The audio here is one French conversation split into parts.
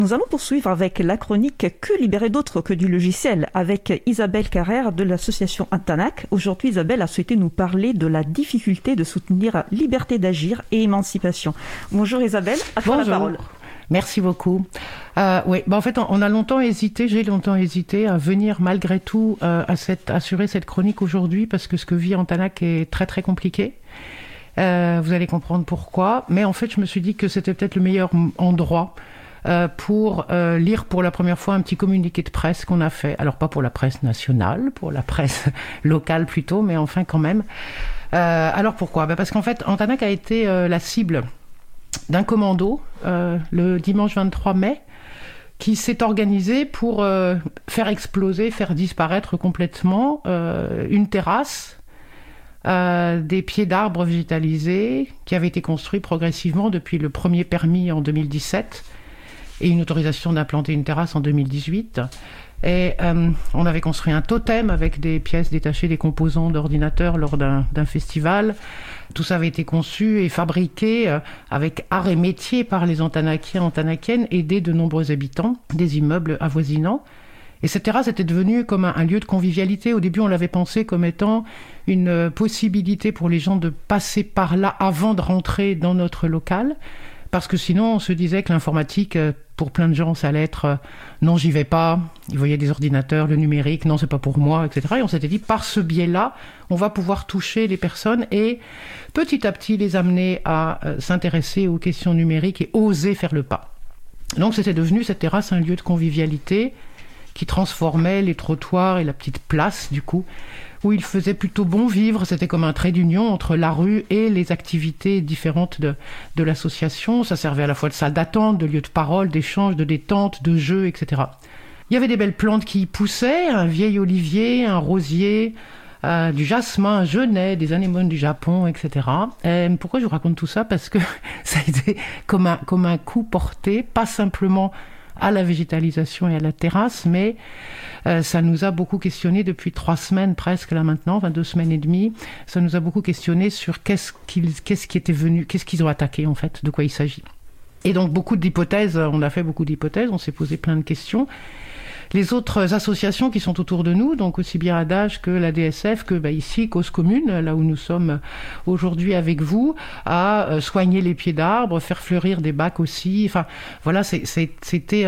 Nous allons poursuivre avec la chronique Que libérer d'autres que du logiciel avec Isabelle Carrère de l'association Antanac. Aujourd'hui, Isabelle a souhaité nous parler de la difficulté de soutenir liberté d'agir et émancipation. Bonjour Isabelle, à toi la parole. Merci beaucoup. En fait, j'ai longtemps hésité à venir malgré tout assurer cette chronique aujourd'hui parce que ce que vit Antanac est très très compliqué. Vous allez comprendre pourquoi. Mais en fait, je me suis dit que c'était peut-être le meilleur endroit pour lire pour la première fois un petit communiqué de presse qu'on a fait. Alors pas pour la presse nationale, pour la presse locale plutôt, mais enfin quand même. Alors pourquoi ? Parce qu'en fait, Antanac a été la cible d'un commando le dimanche 23 mai qui s'est organisé pour faire disparaître complètement une terrasse, des pieds d'arbres végétalisés qui avaient été construits progressivement depuis le premier permis en 2017 et une autorisation d'implanter une terrasse en 2018. Et on avait construit un totem avec des pièces détachées des composants d'ordinateur lors d'un festival. Tout ça avait été conçu et fabriqué avec art et métier par les Antanakiens, Antanakiennes, aidés de nombreux habitants des immeubles avoisinants. Et cette terrasse était devenue comme un lieu de convivialité. Au début, on l'avait pensé comme étant une possibilité pour les gens de passer par là avant de rentrer dans notre local. Parce que sinon, on se disait que l'informatique, pour plein de gens, ça allait être non, j'y vais pas. Ils voyaient des ordinateurs, le numérique, non, c'est pas pour moi, etc. Et on s'était dit, par ce biais-là, on va pouvoir toucher les personnes et petit à petit les amener à s'intéresser aux questions numériques et oser faire le pas. Donc, c'était devenu cette terrasse un lieu de convivialité qui transformait les trottoirs et la petite place, du coup, où il faisait plutôt bon vivre. C'était comme un trait d'union entre la rue et les activités différentes de l'association. Ça servait à la fois de salle d'attente, de lieu de parole, d'échange, de détente, de jeu, etc. Il y avait des belles plantes qui y poussaient, un vieil olivier, un rosier, du jasmin, un genêt, des anémones du Japon, etc. Pourquoi je vous raconte tout ça ? Parce que ça a été comme un coup porté, pas simplement à la végétalisation et à la terrasse, mais ça nous a beaucoup questionné depuis 3 semaines presque là maintenant, 2 semaines et demie. Ça nous a beaucoup questionné sur qu'est-ce qu'ils ont attaqué en fait, de quoi il s'agit. Et donc on a fait beaucoup d'hypothèses, on s'est posé plein de questions. Les autres associations qui sont autour de nous, donc aussi bien ADAGE que la DSF, que ici, Cause Commune, là où nous sommes aujourd'hui avec vous, à soigner les pieds d'arbres, faire fleurir des bacs aussi. Enfin, voilà, c'était...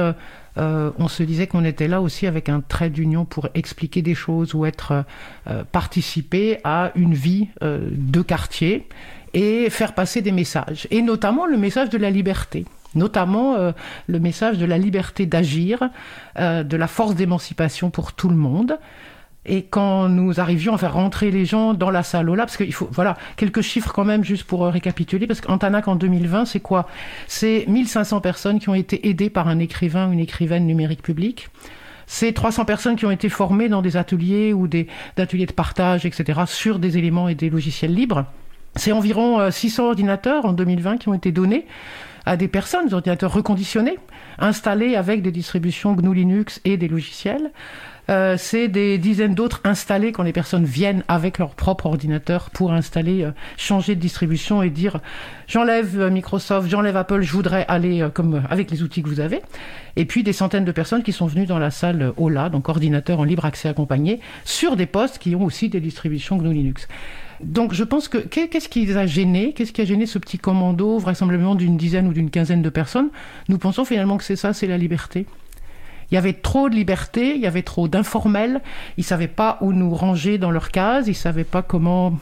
on se disait qu'on était là aussi avec un trait d'union pour expliquer des choses ou participer à une vie de quartier et faire passer des messages. Et notamment le message de la liberté. Notamment le message de la liberté d'agir, de la force d'émancipation pour tout le monde. Et quand nous arrivions à faire rentrer les gens dans la salle Ola, parce qu'il faut, quelques chiffres quand même juste pour récapituler, parce qu'Antanac en 2020, c'est quoi ? C'est 1500 personnes qui ont été aidées par un écrivain ou une écrivaine numérique publique. C'est 300 personnes qui ont été formées dans des ateliers ou des ateliers de partage, etc., sur des éléments et des logiciels libres. C'est environ 600 ordinateurs en 2020 qui ont été donnés à des personnes, des ordinateurs reconditionnés, installés avec des distributions GNU Linux et des logiciels. C'est des dizaines d'autres installés quand les personnes viennent avec leur propre ordinateur pour installer, changer de distribution et dire j'enlève Microsoft, j'enlève Apple, je voudrais aller comme avec les outils que vous avez. Et puis des centaines de personnes qui sont venues dans la salle OLA, donc ordinateur en libre accès accompagné, sur des postes qui ont aussi des distributions GNU Linux. Donc je pense que qu'est-ce qui a gêné ce petit commando, vraisemblablement d'une dizaine ou d'une quinzaine de personnes ? Nous pensons finalement que c'est la liberté. Il y avait trop de liberté, il y avait trop d'informels, ils ne savaient pas où nous ranger dans leur case, ils ne savaient pas comment...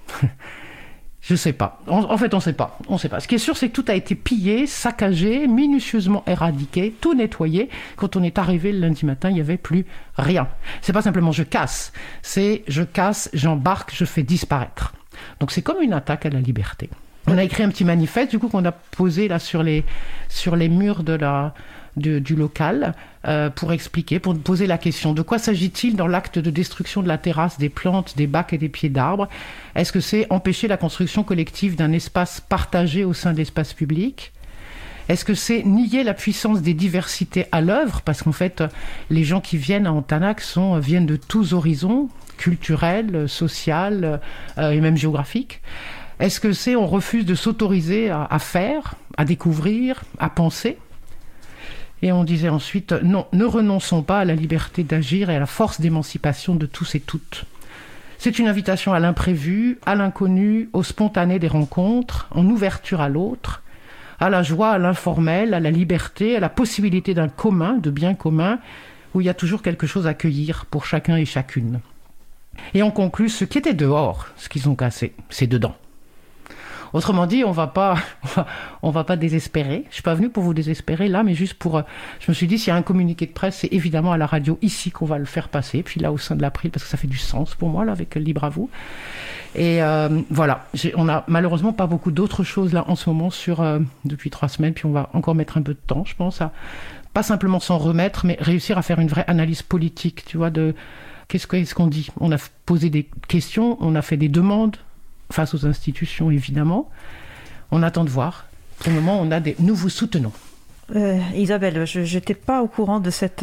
Je sais pas. En fait, on sait pas. Ce qui est sûr, c'est que tout a été pillé, saccagé, minutieusement éradiqué, tout nettoyé. Quand on est arrivé le lundi matin, il n'y avait plus rien. C'est pas simplement je casse, c'est je casse, j'embarque, je fais disparaître. Donc c'est comme une attaque à la liberté. On a écrit un petit manifeste, du coup, qu'on a posé là sur les murs du local pour expliquer, pour poser la question de quoi s'agit-il dans l'acte de destruction de la terrasse, des plantes, des bacs et des pieds d'arbres ? Est-ce que c'est empêcher la construction collective d'un espace partagé au sein de l'espace public ? Est-ce que c'est nier la puissance des diversités à l'œuvre ? Parce qu'en fait, les gens qui viennent à Antanac viennent de tous horizons, culturels, sociaux et même géographiques. Est-ce que c'est on refuse de s'autoriser à faire, à découvrir, à penser ? Et on disait ensuite, non, ne renonçons pas à la liberté d'agir et à la force d'émancipation de tous et toutes. C'est une invitation à l'imprévu, à l'inconnu, au spontané des rencontres, en ouverture à l'autre, à la joie, à l'informel, à la liberté, à la possibilité d'un commun, de bien commun, où il y a toujours quelque chose à cueillir pour chacun et chacune. Et on conclut, ce qui était dehors, ce qu'ils ont cassé, c'est dedans. Autrement dit, on va pas désespérer. Je suis pas venue pour vous désespérer là, mais juste pour. Je me suis dit, s'il y a un communiqué de presse, c'est évidemment à la radio ici qu'on va le faire passer. Puis là, au sein de l'April, parce que ça fait du sens pour moi là, avec Libre à vous. Et voilà, on a malheureusement pas beaucoup d'autres choses là en ce moment depuis 3 semaines. Puis on va encore mettre un peu de temps, je pense, à pas simplement s'en remettre, mais réussir à faire une vraie analyse politique. Tu vois, de qu'est-ce qu'on dit. On a posé des questions, on a fait des demandes. Face aux institutions, évidemment. On attend de voir. Pour le moment, nous vous soutenons. Isabelle, je n'étais pas au courant de cette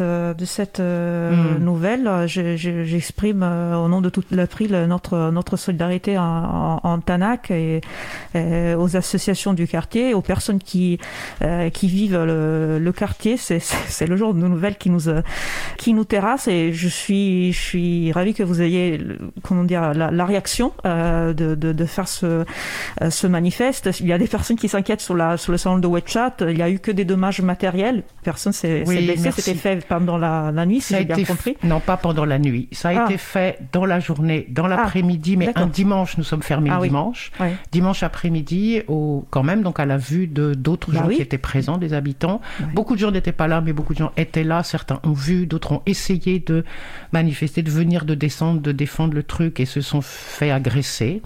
nouvelle. J'exprime au nom de toute l'April notre solidarité en Tanac et aux associations du quartier, aux personnes qui vivent le quartier. C'est le genre de nouvelles qui nous terrasse et je suis ravie que vous ayez la réaction de faire ce manifeste. Il y a des personnes qui s'inquiètent sur le salon de WeChat. Il n'y a eu que des dommages matériels. Personne s'est blessé. C'était fait pendant la nuit, si j'ai bien compris. Non, pas pendant la nuit. Ça a été fait dans la journée, dans l'après-midi, mais un dimanche, nous sommes fermés le dimanche. Oui. Dimanche après-midi, quand même, donc à la vue d'autres gens qui étaient présents, des habitants. Oui. Beaucoup de gens n'étaient pas là, mais beaucoup de gens étaient là. Certains ont vu, d'autres ont essayé de manifester, de venir, de descendre, de défendre le truc et se sont fait agresser.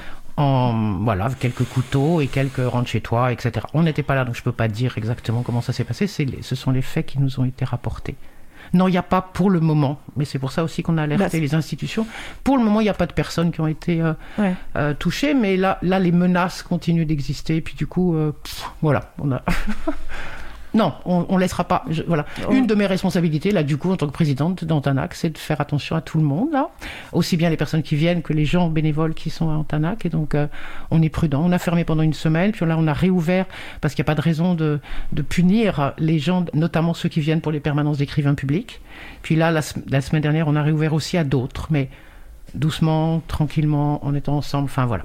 Avec quelques couteaux et quelques rentre chez toi, etc. On n'était pas là, donc je ne peux pas dire exactement comment ça s'est passé. Ce sont les faits qui nous ont été rapportés. Non, il n'y a pas pour le moment, mais c'est pour ça aussi qu'on a alerté les institutions. Pour le moment, il n'y a pas de personnes qui ont été touchées, mais là, les menaces continuent d'exister. Et puis du coup, voilà, on a... Non, on laissera pas. Une de mes responsabilités, là, du coup, en tant que présidente d'Antanac, c'est de faire attention à tout le monde, là. Aussi bien les personnes qui viennent que les gens bénévoles qui sont à Antanac. Et donc, on est prudent. On a fermé pendant une semaine, puis là, on a réouvert parce qu'il n'y a pas de raison de punir les gens, notamment ceux qui viennent pour les permanences d'écrivains publics. Puis là, la semaine dernière, on a réouvert aussi à d'autres, mais doucement, tranquillement, en étant ensemble. Enfin, voilà,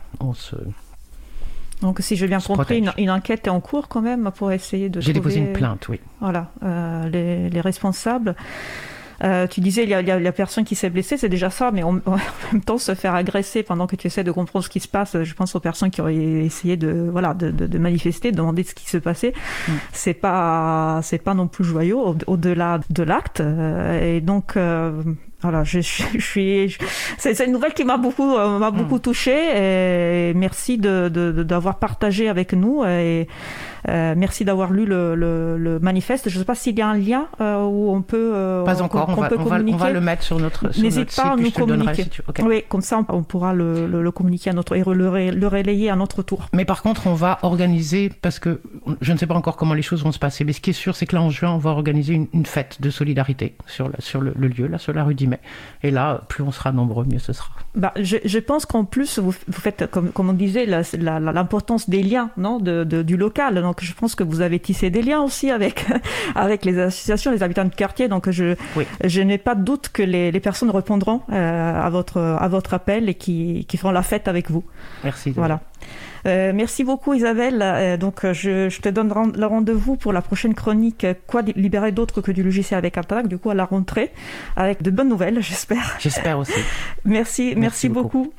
Donc, si j'ai bien compris, une enquête est en cours quand même pour essayer de J'ai déposé une plainte, oui. Voilà, les responsables. Tu disais, il y a la personne qui s'est blessée, c'est déjà ça, mais en même temps, se faire agresser pendant que tu essaies de comprendre ce qui se passe, je pense aux personnes qui auraient essayé de manifester, de demander ce qui se passait. C'est pas non plus joyeux au-delà de l'acte. Et donc... Voilà, c'est une nouvelle qui m'a beaucoup touchée et merci d'avoir partagé avec nous et merci d'avoir lu le manifeste. Je ne sais pas s'il y a un lien où on peut pas encore, on va le mettre sur notre N'hésite pas à nous communiquer. Okay. Oui, comme ça on pourra le communiquer et le relayer à notre tour. Mais par contre, on va organiser, parce que je ne sais pas encore comment les choses vont se passer, mais ce qui est sûr, c'est que là en juin, on va organiser une fête de solidarité sur le lieu, là sur la rue d'Imet. Et là, plus on sera nombreux, mieux ce sera. Je pense qu'en plus, vous faites, comme on disait, l'importance des liens, non, du local. Donc, je pense que vous avez tissé des liens aussi avec les associations, les habitants du quartier. Donc, je n'ai pas de doute que les personnes répondront à votre appel et qui feront la fête avec vous. Merci. Voilà. Merci beaucoup Isabelle. Donc je te donne le rendez-vous pour la prochaine chronique Quoi libérer d'autre que du logiciel avec Antanac, du coup à la rentrée, avec de bonnes nouvelles, j'espère. J'espère aussi. Merci beaucoup.